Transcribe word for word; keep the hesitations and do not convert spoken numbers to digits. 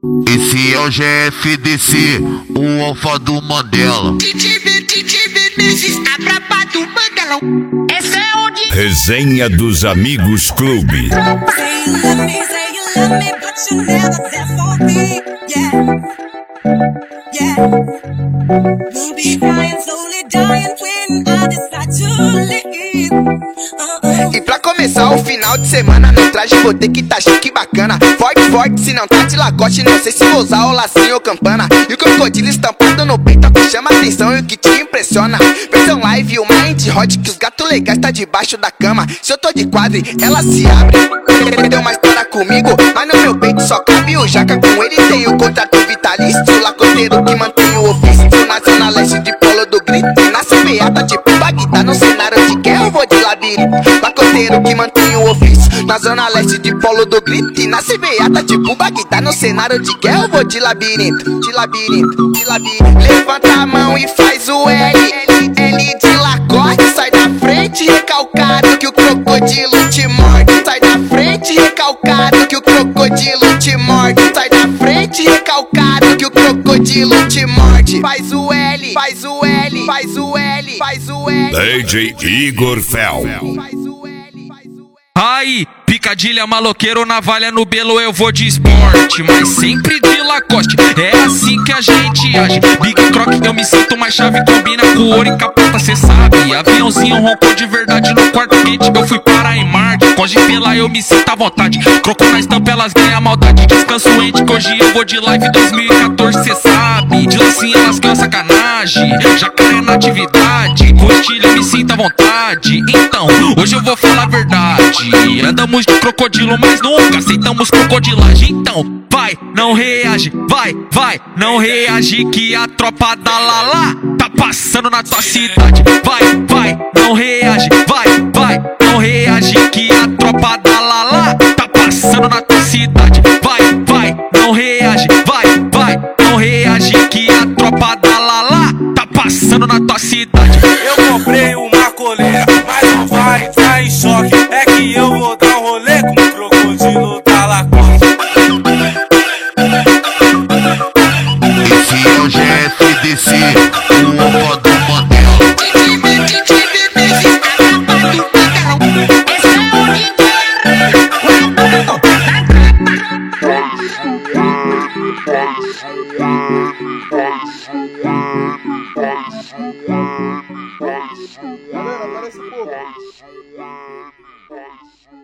Esse é o G F D C, o alfa do Mandela. Esse é o de Resenha dos Amigos Clube. E pra começar o final de semana, no traje vou ter que tá chique bacana. Forte, forte, se não tá de lacoste, não sei se vou usar o lacinho ou campana. E o crocodilo estampado no peito, que chama atenção e o que te impressiona. Versão live, o mind hot, que os gatos legais tá debaixo da cama. Se eu tô de quadre, ela se abre. Deu uma história comigo, mas no meu peito só cabe o jaca. Com ele tem o contrato vitalício, o lacoteiro que mantém o ofício. Na zona leste de Polo do Grito, nasce meada tipo Bagdá. No cenário de guerra eu vou de labirinto, lacoteiro que mantém o ofício. Na zona leste de Polo do Grito, e nasce beata tipo Bagdá. No cenário de guerra eu vou de labirinto, de labirinto, de labirinto. Levanta a mão e faz o L, L, L de lacote. Sai da frente recalcado que o crocodilo te morde. Sai da frente recalcado que o crocodilo te morde. Sai da frente recalcado que o crocodilo te morde. Faz o L, faz o L, faz o L, faz o L. D J Igor Fel. Aí, picadilha, maloqueiro, navalha no belo, eu vou de esporte, mas sempre de Lacoste, é assim que a gente age. Big Croc, eu me sinto mais chave, combina com ouro e capota, cê sabe. Aviãozinho roncou de verdade no quarto quente, eu fui parar em Marte. Com G-Pela eu me sinto à vontade, croco na estampa, elas ganham maldade. Descanso ente, que hoje eu vou de live dois mil e quatorze, cê sabe. De lacinha elas ganham sacanagem, jacaré na atividade. Com estilo eu me sinto à vontade, então, hoje eu vou falar a verdade. Andamos de crocodilo, mas nunca aceitamos crocodilagem. Então, vai, não reage, vai, vai, não reage que a tropa da Lala tá passando na tua cidade. Vai, vai, não reage, vai, vai, não reage que a tropa da Lala tá passando na tua cidade. Vai, vai, não reage, vai, vai, não reage que a tropa da Lala tá passando na tua cidade. Eu comprei uma coleira, mas não vai entrar em choque. É que eu vou dar um rolê com o crocodilo da Lacoste. Esse é o G F D C, o alfa do Mandela. Galera, parece pouco.